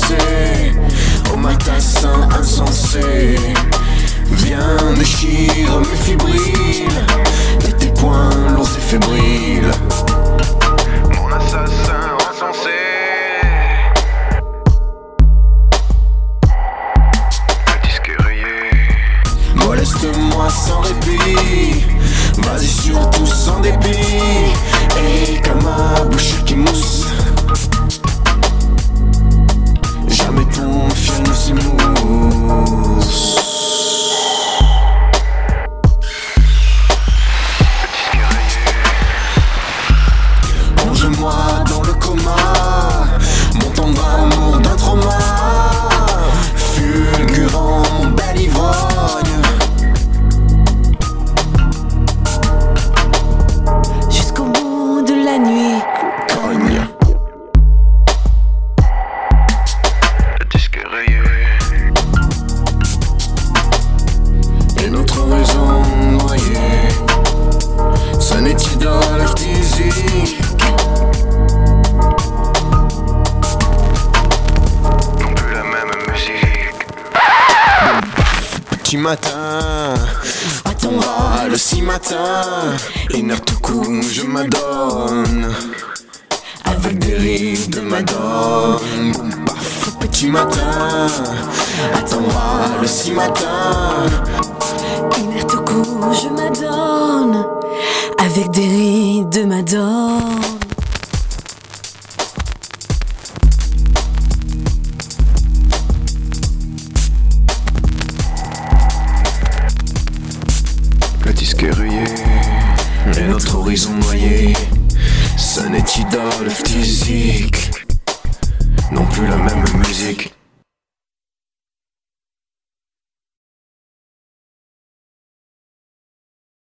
insensé, au matassin insensé. Viens, déchire mes fibriles, de tes poings lourds et fébriles. Mon assassin insensé. Le disque est rayé. Moleste-moi sans répit, vas-y surtout sans dépit. Et comme ma bouche qui mousse, jamais ton fiel ne s'émousse. Plonge-moi dans le coma, mon tendre amour d'un trauma, fulgurant mon bel ivrogne. Jusqu'au bout de la nuit, Cogne. Le disque est rayé. Et notre raison noyée, ça n'est idole physique. Non plus la même musique. Petit matin, à ton râle si matin, inerte tout coup je m'adonne, avec des rives de Madone. Boum paf, petit matin, à ton râle si matin, inerte au cou, je m'adonne, avec des rides de Madone. le disque est rayé, et notre horizon noyé, ça n'est idole physique, non plus la même musique.